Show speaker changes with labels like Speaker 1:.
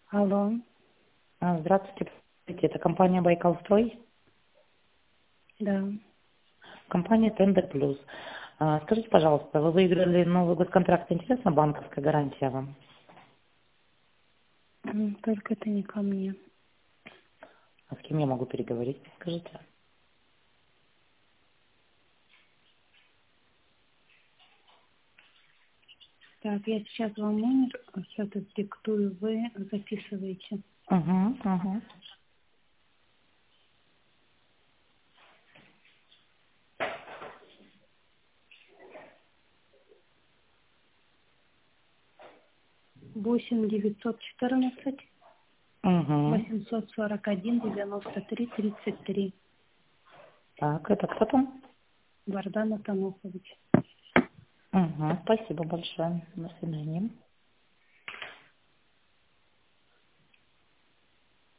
Speaker 1: Алло,
Speaker 2: Здравствуйте, это компания «Байкалстрой»,
Speaker 1: да.
Speaker 2: компания «Тендер Плюс». Скажите, пожалуйста, вы выиграли новый госконтракт, интересно, банковская гарантия вам?
Speaker 1: Только это не ко мне.
Speaker 2: А с кем я могу переговорить, скажите?
Speaker 1: Так, я сейчас вам номер этот диктую, вы записываете.
Speaker 2: Угу.
Speaker 1: 8 914
Speaker 2: Угу.
Speaker 1: 841 93 33.
Speaker 2: Так, это кто там?
Speaker 1: Вардан Атанохович.
Speaker 2: Угу. Спасибо большое. До свидания.